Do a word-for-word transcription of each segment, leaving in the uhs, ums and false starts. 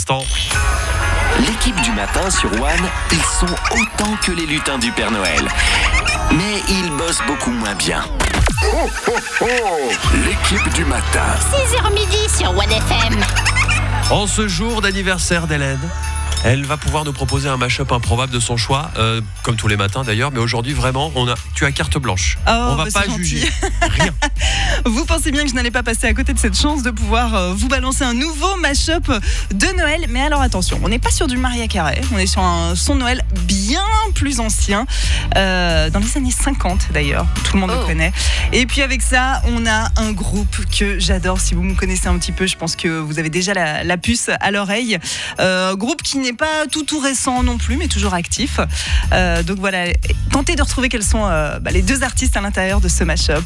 instants. L'équipe du matin sur One, ils sont autant que les lutins du Père Noël. Mais ils bossent beaucoup moins bien. Oh, oh, oh. L'équipe du matin. six heures midi sur One F M. En ce jour d'anniversaire d'Hélène, elle va pouvoir nous proposer un mash-up improbable de son choix, euh, comme tous les matins d'ailleurs, mais aujourd'hui vraiment, on a, tu as carte blanche. Oh, on va bah pas juger. Rien. Vous pensez bien que je n'allais pas passer à côté de cette chance de pouvoir euh, vous balancer un nouveau mash-up de Noël. Mais alors attention, on n'est pas sur du Mariah Carey, on est sur un son de Noël bien plus ancien, euh, dans les années cinquante d'ailleurs, tout le monde oh. le connaît. Et puis avec ça, on a un groupe que j'adore. Si vous me connaissez un petit peu, je pense que vous avez déjà la, la puce à l'oreille. Euh, groupe qui n'est pas tout tout récent non plus, mais toujours actif. Euh, donc voilà, tentez de retrouver quels sont euh, bah, les deux artistes à l'intérieur de ce mash-up.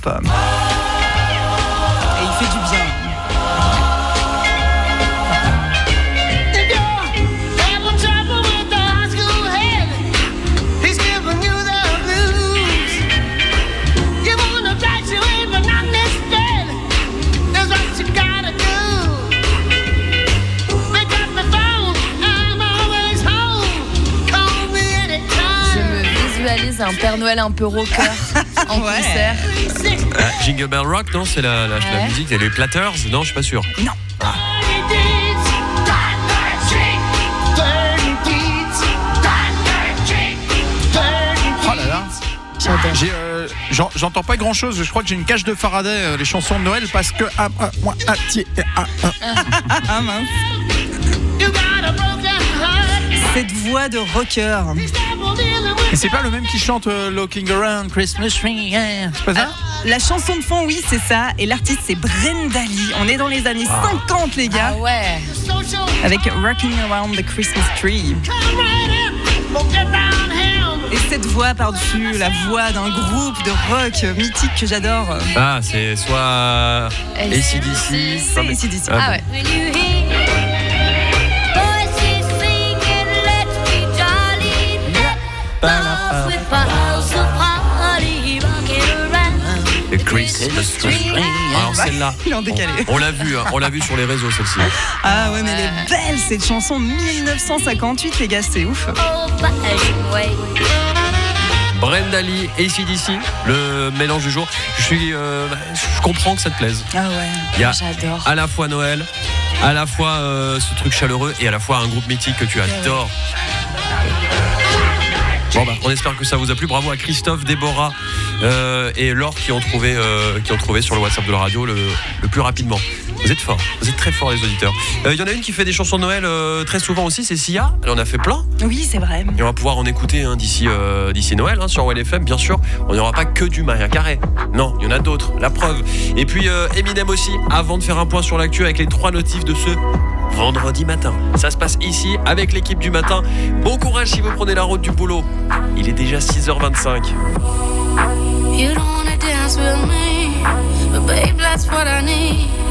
Et il fait du bien. Un Père Noël un peu rocker en ouais. concert. Ah, Jingle Bell Rock, non, c'est la, la, ouais. la musique, c'est les Platters, non, je suis pas sûr. Non. Ah. Oh là là. J'ai, euh, j'en, j'entends pas grand chose. Je crois que j'ai une cage de Faraday, euh, les chansons de Noël, parce que ah, ah, moi, ah, tiens, ah, ah. Ah mince. Cette voix de rocker. Et c'est pas le même qui chante euh, Looking Around Christmas Tree, yeah. C'est pas ça? Ah, la chanson de fond, oui, c'est ça. Et l'artiste, c'est Brenda Lee. On est dans les années wow. cinquante, les gars. Ah ouais. Avec Rocking Around the Christmas Tree. Et cette voix par-dessus, la voix d'un groupe de rock mythique que j'adore. Ah, c'est soit A C D C. C'est A C D C. Ah, ah ouais. The Christmas Tree. Alors celle-là, il est en décalé. On, on l'a vu, hein, on l'a vu sur les réseaux celle-ci. Ah ouais, mais elle est belle cette chanson, dix-neuf cent cinquante-huit les gars, c'est ouf. Brenda Lee, A C D C, le mélange du jour. Je suis, euh, je comprends que ça te plaise. Ah ouais. Il y a J'adore. à la fois Noël, à la fois euh, ce truc chaleureux et à la fois un groupe mythique que tu adores. Bon bah, on espère que ça vous a plu. Bravo à Christophe, Déborah euh, et Laure qui ont trouvé, euh, qui ont trouvé sur le WhatsApp de la radio le, le plus rapidement. Vous êtes forts, vous êtes très forts les auditeurs. Il euh, y en a une qui fait des chansons de Noël euh, très souvent aussi, c'est Sia. Elle en a fait plein. Oui, c'est vrai. Et on va pouvoir en écouter hein, d'ici, euh, d'ici Noël hein, sur One F M, bien sûr. On n'y aura pas que du Mariah Carey. Non, il y en a d'autres, la preuve. Et puis euh, Eminem aussi, avant de faire un point sur l'actu avec les trois notifs de ce vendredi matin. Ça se passe ici avec l'équipe du matin. Bon courage si vous prenez la route du boulot. Il est déjà six heures vingt-cinq. You don't wanna dance with me, but babe, that's what I need.